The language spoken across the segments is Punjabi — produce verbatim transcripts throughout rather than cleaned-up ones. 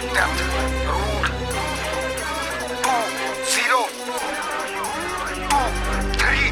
death, rude, two, zero, two, three,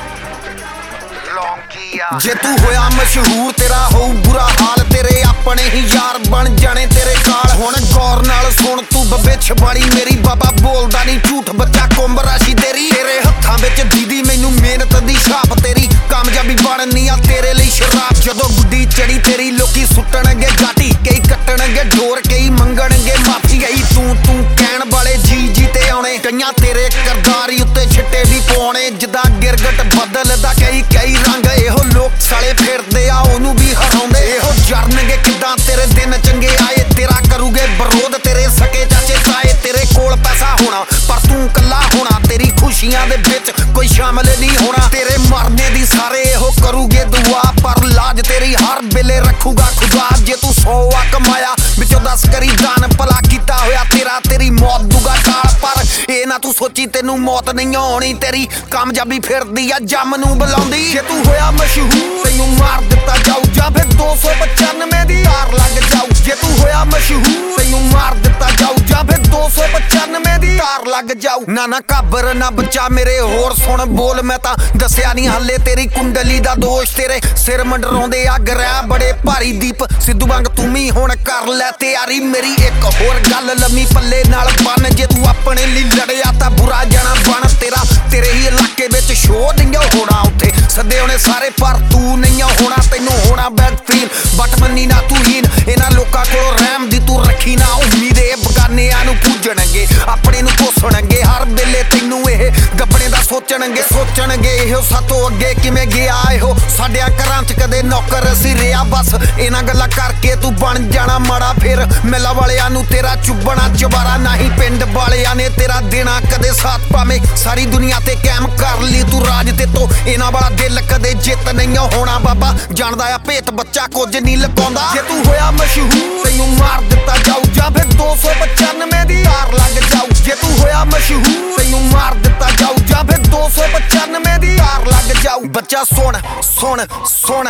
Longia. ਜੇ ਤੂੰ ਹੋਇਆ ਮਸ਼ਹੂਰ ਤੇਰਾ ਹੋਊ ਬੁਰਾ ਹਾਲ, ਤੇਰੇ ਆਪਣੇ ਹੀ ਯਾਰ ਬਣ ਜਾਣੇ ਤੇਰੇ ਕਾਲ। ਹੁਣ ਗੌਰ ਨਾਲ ਸੁਣ ਤੂੰ ਬੱਬੇ ਛਬਾੜੀ ਮੇਰੀ, ਬਾਬਾ ਬੋਲਦਾ ਨਹੀਂ ਝੂਠ ਬੱਚਾ ਕੁੰਭ ਰਾਸ਼ੀ ਤੇਰੀ। ਤੇਰੇ ਹੱਥਾਂ ਵਿੱਚ ਦੀਦੀ ਮੈਨੂੰ ਮਿਹਨਤ ਦੀ ਛਾਪ ਤੇਰੀ, ਕਾਮਯਾਬੀ ਬਣਨੀ ਆ ਤੇਰੇ ਲਈ ਸ਼ਰਾਬ। ਜਦੋਂ ਗੁੱਡੀ ਚੜੀ ਤੇਰੀ ਲੋਕੀ ਸੁੱਟਣਗੇ ਗਾਟੀ, ਕਈ ਕੱਟਣਗੇ ਢੋਰ ਕਈ ਮੰਗਣਗੇ ਮਾਫੀ। ਗਈ ਤੂੰ ਤੂੰ ਕਹਿਣ ਵਾਲੇ ਜੀ ਜੀ ਤੇ ਆਉਣੇ, ਕਈਆਂ ਤੇਰੇ ਕਰਦਾਰੀ ਉੱਤੇ ਛਿੱਟੇ ਵੀ ਪਾਉਣੇ। ਜਿੱਦਾਂ ਗਿਰਗਟ ਬਦਲਦਾ ਕਈ ਕਈ ਰੰਗ, ਇਹੋ ਲੋਕ ਸਾਲੇ ਫਿਰਦੇ ਆ ਉਹਨੂੰ ਵੀ ਹਰਾਉਂਦੇ। ਇਹੋ ਜਰਨਗੇ ਕਿੱਦਾਂ ਤੇਰੇ ਦਿਨ ਚੰਗੇ ਆਏ, ਤੇਰਾ ਕਰੂਗੇ ਵਿਰੋਧ ਤੇਰੇ ਸਕੇ ਚਾਚੇ ਤਾਏ। ਤੇਰੇ ਕੋਲ ਪੈਸਾ ਹੋਣਾ ਪਰ ਤੂੰ ਕੱਲਾ ਹੋਣਾ, ਤੇਰੀ ਖੁਸ਼ੀਆਂ ਦੇ ਵਿੱਚ ਕੋਈ ਸ਼ਾਮਲ ਨਹੀਂ ਹੋਣਾ। ਤੇਰੇ ਮਰਨੇ ਦੀ ਸਾਰੇ ਇਹੋ ਕਰੂਗੇ ਦੁਆ, ਪਰ ਲਾਜ ਤੇਰੀ ਹਰ ਵੇਲੇ ਰੱਖੂਗਾ ਖੁਦਾ। ਜੇ ਤੂੰ ਸੌ ਆ ਕਮਾਇਆ ਵਿੱਚੋਂ ਦਸ ਕਰੀ ਦਾਨ, ਭਲਾ ਕੀਤਾ ਹੋਇਆ ਤੇਰਾ ਤੇਰੀ ਮੌਤ ਦੂਗਾ ਟਾਲ। ਪਰ ਇਹ ਨਾ ਤੂੰ ਸੋਚੀ ਤੈਨੂੰ ਮੌਤ ਨਹੀਂ ਆਉਣੀ, ਤੇਰੀ ਕਾਮਯਾਬੀ ਫਿਰਦੀ ਆ ਜੰਮ ਨੂੰ ਬੁਲਾਉਂਦੀ। ਜੇ ਤੂੰ ਹੋਇਆ ਮਸ਼ਹੂਰ ਤੈਨੂੰ ਮਾਰ ਦਿੱਤਾ ਜਾਊ, ਜਾਂ ਫਿਰ ਦੋ ਸੌ ਪਚਾਨਵੇਂ ਦੀ ਤਾਰ ਲੱਗ ਜਾਊ। ਜੇ ਤੂੰ ਹੋਇਆ ਮਸ਼ਹੂਰ ਤੈਨੂੰ ਮਾਰ ਦਿੱਤਾ ਜਾਊ, ਜਾਂ ਫਿਰ ਦੋ ਸੌ ਪਚਾਨਵੇਂ ਦੀ ਤਾਰ ਲੱਗ ਜਾਊ। ਨਾ ਨਾ ਘਾਬਰ ਨਾ ਬੱਚਾ ਮੇਰੇ ਹੋਰ ਸੁਣ ਬੋਲ, ਮੈਂ ਤਾਂ ਦੱਸਿਆ ਨਹੀਂ ਹੱਲੇ ਤੇਰੀ ਕੁੰਡਲੀ ਦਾ ਦੋਸ਼। ਤੇਰੇ ਸਿਰ ਮੰਡਰਾਉਂਦੇ ਆ ਗ੍ਰਹਿ ਬੜੇ ਭਾਰੀ ਦੀਪ, ਸਿੱਧੂ ਵਾਂਗ ਤੂੰ ਵੀ ਹੁਣ ਕਰ ਲੈ ਤਿਆਰੀ। ਮੇਰੀ ਇੱਕ ਹੋਰ ਗੱਲ ਲੰਮੀ ਪੱਲੇ ਨਾਲ ਬੰਨ, ਜੇ ਤੂੰ ਆਪਣੇ ਲਈ ਲੜਿਆ ਤਾਂ ਬੁਰਾ ਜਾਣਾ ਬਣ। ਤੇਰਾ ਤੇਰੇ ਹੀ ਇਲਾਕੇ ਵਿੱਚ ਸ਼ੋਅ ਨਹੀਂ ਹੋਣਾ, ਉੱਥੇ ਸੱਦੇ ਹੋਣੇ ਸਾਰੇ ਪਰ ਤੂੰ ਨਹੀਂ ਹੋਣਾ। ਤੈਨੂੰ ਹੋਣਾ ਬੈਡ ਫੀਲ ਬਟ ਮੰਨੀ ਨਾ ਤੂੰ ਹੀਨ, ਇਹਨਾਂ ਲੋਕਾਂ ਕੋਲੋਂ ਰਹਿਮ ਦੀ ਤੂੰ ਰੱਖੀ ਨਾ ਉਮੀਦ। ਇਹ ਬਗਾਨਿਆਂ ਨੂੰ ਪੂਜਣਗੇ ਆਪਣੇ ਨੂੰ ਕੋਸਣਗੇ, ਹਰ ਵੇਲੇ ਤੈਨੂੰ ਇਹ ਗੱਬਣੇ ਦਾ ਸੋਚਣਗੇ ਸੋਚਣਗੇ ਇਹੋ ਸਾਤੋਂ ਅੱਗੇ ਕਿਵੇਂ ਗਿਆ ਇਹੋ। ਸਾਡਿਆਂ ਘਰਾਂ 'ਚ ਕਦੇ ਨੌਕਰ ਅਸੀਂ ਰਿਹਾ, ਬਸ ਇਹਨਾਂ ਗੱਲਾਂ ਕਰਕੇ ਤੂੰ ਬਣ ਜਾਣਾ ਮਾੜਾ। ਫਿਰ ਮੇਲਾ ਵਾਲਿਆਂ ਨੂੰ ਤੇਰਾ ਚੁੱਬਣਾ ਚਵਾਰਾ, ਨਹੀਂ ਪਿੰਡ ਵਾਲਿਆਂ ਨੇ ਤੇਰਾ ਦੇਣਾ ਕਦੇ ਸਾਥ। ਭਾਵੇਂ ਸਾਰੀ ਦੁਨੀਆ ਤੇ ਕਾਇਮ ਕਰ ਲਈ ਤੂੰ ਰਾਜ, ਤੇ ਤੋਂ ਇਹਨਾਂ ਵਾਲਾ ਦਿਲ ਕਦੇ ਜਿੱਤ ਨਹੀਂ ਹੋਣਾ। ਬਾਬਾ ਜਾਣਦਾ ਆ ਭੇਤ ਬੱਚਾ ਕੁਝ ਨਹੀਂ ਲੁਕਾਉਂਦਾ। ਜੇ ਤੂੰ ਹੋਇਆ ਮਸ਼ਹੂਰ ਤੈਨੂੰ ਮਾਰ ਦਿੱਤਾ ਜਾਊ, ਜਾਂ ਫਿਰ ਦੋ ਸੌ ਪਚਾਨਵੇਂ ਦੀ ਤਾਰ ਲੱਗ ਜਾਊ। ਜੇ ਤੂੰ ਹੋਇਆ ਮਸ਼ਹੂਰ ਤੈਨੂੰ ਮਾਰ ਦਿੱਤਾ ਜਾਊ, ਜਾਂ ਫਿਰ ਦੋ ਸੌ ਪਚਾਨਵੇਂ ਦੀ ਤਾਰ ਲੱਗ ਜਾਊ। ਬੱਚਾ ਸੁਣ ਸੁਣ ਸੁਣ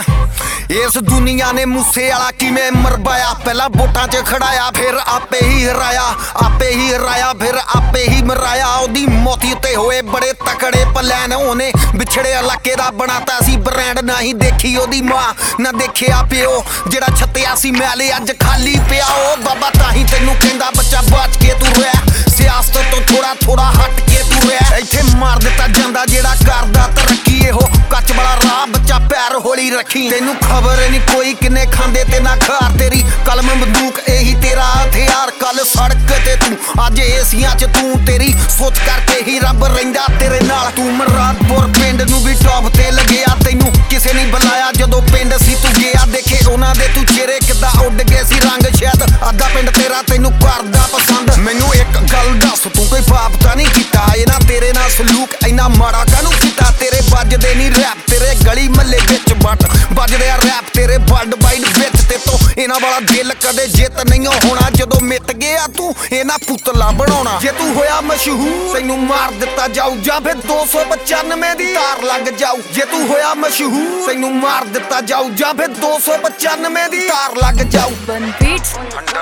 ਇਸ ਦੁਨੀਆ ਨੇ ਮੂਸੇ ਵਾਲਾ ਕਿਵੇਂ ਮਰਵਾਇਆ, ਪਹਿਲਾਂ ਵੋਟਾਂ 'ਚ ਖੜਾਇਆ ਫਿਰ ਆਪੇ ਹੀ ਹਰਾਇਆ, ਆਪੇ ਹੀ ਹਰਾਇਆ ਫਿਰ ਆਪੇ ਹੀ ਮਰਾਇਆ। ਉਹਦੀ ਮੌਤੀ ਉੱਤੇ ਹੋਏ ਬੜੇ ਤਕੜੇ ਪਲਾਨ, ਉਹਨੇ ਵਿਛੜੇ ਇਲਾਕੇ ਦਾ ਬਣਾਤਾ ਸੀ ਬ੍ਰਾਂਡ। ਨਹੀਂ ਦੇਖੀ ਉਹਦੀ ਮਾਂ ਨਾ ਦੇਖਿਆ ਪਿਓ, ਜਿਹੜਾ ਛੱਤਿਆ ਸੀ ਮੈਲੇ ਅੱਜ ਖਾਲੀ ਪਿਆ। ਉਹ ਬਾਬਾ ਤਾਂ ਹੀ ਤੈਨੂੰ ਕਹਿੰਦਾ ਬੱਚਾ ਬਚ ਕੇ ਤੂੰ ਰਹਿ, ਸਿਆਸਤ ਤੋਂ ਥੋੜਾ ਥੋੜਾ ਹਟ ਕੇ ਤੂੰ ਰਹਿ। ਇੱਥੇ ਮਾਰ ਦਿੱਤਾ ਜਾਂਦਾ ਜਿਹੜਾ ਕਰਦਾ ਤਰੱਕੀ, ਇਹੋ ਕੱਚ ਵਾਲਾ ਰਾਹ ਬੱਚਾ ਪੈਰ ਹੌਲੀ ਰੱਖੀ। ਤੈਨੂੰ ਖਬਰ ਨਹੀਂ ਕੋਈ ਕਿੰਨੇ ਖਾਂਦੇ ਤੇ ਨਾ ਖਾਰ, ਤੇਰੀ ਕਲਮ ਬੰਦੂਕ ਇਹੀ ਤੇਰਾ ਹਥਿਆਰ। ਕੱਲ ਸੜਕ ਤੇ ਤੂੰ ਅੱਜ ਏਸੀਆਂ 'ਚ ਤੂੰ, ਤੇਰੀ ਸੋਚ ਕਰਕੇ ਹੀ ਰੱਬ ਰਹਿੰਦਾ ਤੇਰੇ ਨਾਲ। ਤੂੰ ਮਰਾਦਪੁਰ ਪਿੰਡ ਨੂੰ ਵੀ ਟੌਪ ਤੇ ਲੱਗਿਆ, ਤੈਨੂੰ ਕਿਸੇ ਨੇ ਬੁਲਾਇਆ ਜਦੋਂ ਪਿੰਡ ਸੀ ਤੂੰ ਗਿਆ। ਦੇਖੇ ਉਹਨਾਂ ਦੇ ਤੂੰ ਚਿਹਰੇ ਕਿੱਦਾਂ ਉੱਡ ਗਏ ਸੀ ਰੰਗ, ਸ਼ਾਇਦ ਅੱਧਾ ਪਿੰਡ ਤੇਰਾ ਤੈਨੂੰ ਕਰਦਾ ਪਸੰਦ। ਮੈਨੂੰ ਇੱਕ ਗੱਲ ਦੱਸ ਤੂੰ ਕੋਈ ਪਾਪ ਤਾਂ ਨਹੀਂ ਕੀਤਾ, ਇਹਨਾਂ ਤੇਰੇ ਨਾਲ ਸਲੂਕ ਇੰਨਾ ਮਾੜਾ ਕਾਹਨੂੰ ਕੀਤਾ। ਤੇਰੇ ਵੱਜਦੇ ਨਹੀਂ ਰੈਪ ਤੇਰੇ ਗਲੀ ਮੱਲੇ ਵਿੱਚ, ਬਟ ਵੱਜਦੇ ਆ ਰੈਪ ਤੇਰੇ ਵਰਲਡ ਵਾਈਡ ਵਿੱਚ। ਤੇ ਤੋਂ ਇਹਨਾਂ ਵਾਲਾ ਦਿਲ ਕਦੇ ਜਿੱਤ ਨਹੀਂ ਹੋਣਾ, ਜਦੋਂ ਮਿੱਟ ਗਿਆ ਤੂੰ ਇਹਨਾਂ ਪੁਤਲਾ ਬਣਾਉਣਾ। ਜੇ ਤੂੰ ਹੋਇਆ ਮਸ਼ਹੂਰ ਤੈਨੂੰ ਮਾਰ ਦਿੱਤਾ ਜਾਊ, ਜਾਂ ਫਿਰ ਦੋ ਸੌ ਪਚਾਨਵੇਂ ਦੀ ਤਾਰ ਲੱਗ ਜਾਊ। ਜੇ ਤੂੰ ਹੋਇਆ ਮਸ਼ਹੂਰ ਤੈਨੂੰ ਮਾਰ ਦਿੱਤਾ ਜਾਊ, ਜਾਂ ਫਿਰ ਦੋ ਸੌ ਪਚਾਨਵੇਂ ਦੀ ਤਾਰ ਲੱਗ ਜਾਊ। Urban Beats.